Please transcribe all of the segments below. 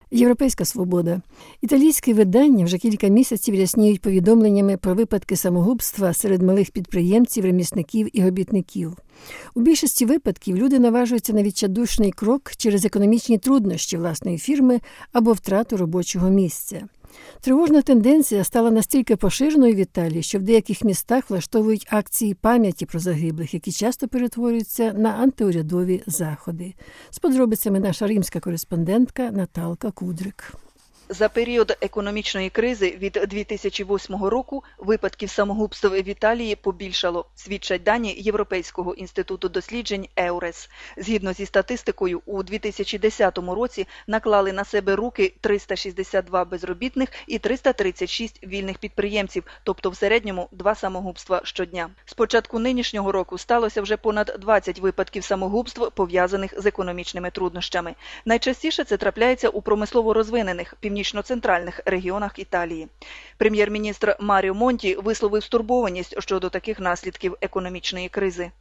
Європейська свобода. Італійські видання вже кілька місяців рясніють повідомленнями про випадки самогубства серед малих підприємців, ремісників і робітників. У більшості випадків люди наважуються на відчайдушний крок через економічні труднощі власної фірми або втрату робочого місця. Тривожна тенденція стала настільки поширеною в Італії, що в деяких містах влаштовують акції пам'яті про загиблих, які часто перетворюються на антиурядові заходи. З подробицями наша римська кореспондентка Наталка Кудрик. За період економічної кризи від 2008 року випадків самогубств в Італії побільшало, свідчать дані Європейського інституту досліджень EURES. Згідно зі статистикою, у 2010 році наклали на себе руки 362 безробітних і 336 вільних підприємців, тобто в середньому 2 самогубства щодня. З початку нинішнього року сталося вже понад 20 випадків самогубств, пов'язаних з економічними труднощами. Найчастіше це трапляється у промислово розвинених, північно-центральних регіонах Італії. Прем'єр-міністр Маріо Монті висловив стурбованість щодо таких наслідків економічної кризи.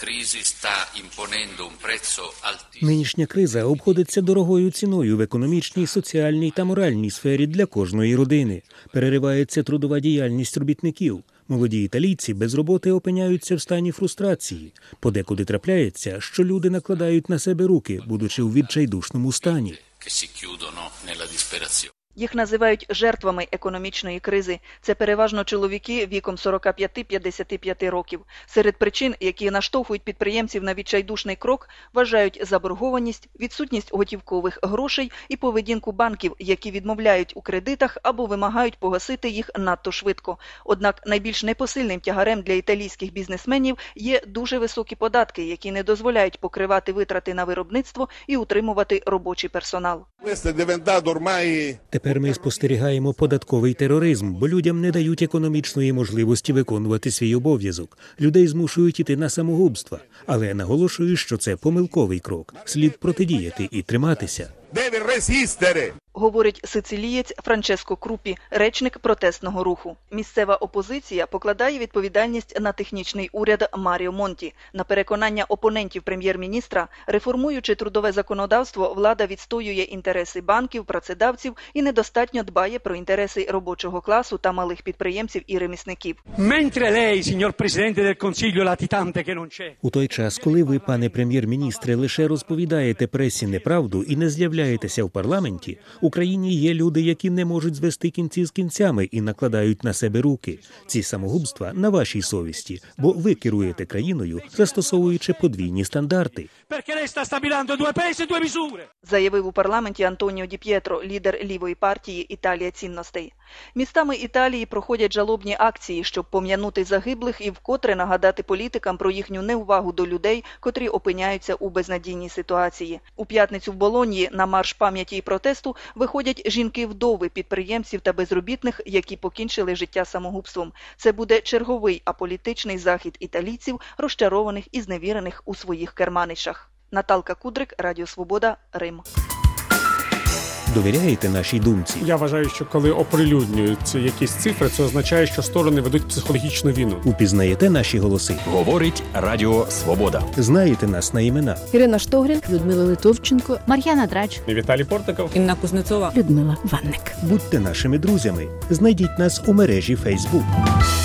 Нинішня криза обходиться дорогою ціною в економічній, соціальній та моральній сфері для кожної родини. Переривається трудова діяльність робітників. Молоді італійці без роботи опиняються в стані фрустрації. Подекуди трапляється, що люди накладають на себе руки, будучи у відчайдушному стані. Їх називають жертвами економічної кризи. Це переважно чоловіки віком 45-55 років. Серед причин, які наштовхують підприємців на відчайдушний крок, вважають заборгованість, відсутність готівкових грошей і поведінку банків, які відмовляють у кредитах або вимагають погасити їх надто швидко. Однак найбільш непосильним тягарем для італійських бізнесменів є дуже високі податки, які не дозволяють покривати витрати на виробництво і утримувати робочий персонал. Тепер ми спостерігаємо податковий тероризм, бо людям не дають економічної можливості виконувати свій обов'язок. Людей змушують іти на самогубства. Але я наголошую, що це помилковий крок. Слід протидіяти і триматися. Говорить сицилієць Франческо Крупі, речник протестного руху. Місцева опозиція покладає відповідальність на технічний уряд Маріо Монті. На переконання опонентів прем'єр-міністра, реформуючи трудове законодавство, влада відстоює інтереси банків, працедавців і недостатньо дбає про інтереси робочого класу та малих підприємців і ремісників. У той час, коли ви, пане прем'єр-міністре, лише розповідаєте пресі неправду і не з'являєтеся в парламенті, в Україні є люди, які не можуть звести кінці з кінцями і накладають на себе руки. Ці самогубства на вашій совісті, бо ви керуєте країною, застосовуючи подвійні стандарти. Заявив у парламенті Антоніо Ді П'єтро, лідер лівої партії «Італія цінностей». Містами Італії проходять жалобні акції, щоб пом'янути загиблих і вкотре нагадати політикам про їхню неувагу до людей, котрі опиняються у безнадійній ситуації. У п'ятницю в Болоньї на марш пам'яті і протесту виходять жінки-вдови підприємців та безробітних, які покінчили життя самогубством. Це буде черговий аполітичний захід італійців, розчарованих і зневірених у своїх керманичах. Наталка Кудрик, Радіо Свобода, Рим. Довіряєте нашій думці? Я вважаю, що коли оприлюднюються якісь цифри, це означає, що сторони ведуть психологічну війну. Упізнаєте наші голоси? Говорить Радіо Свобода. Знаєте нас на імена? Ірина Штогрін, Людмила Литовченко, Мар'яна Драч, Віталій Портников, Інна Кузнецова, Людмила Ванник. Будьте нашими друзями. Знайдіть нас у мережі Facebook.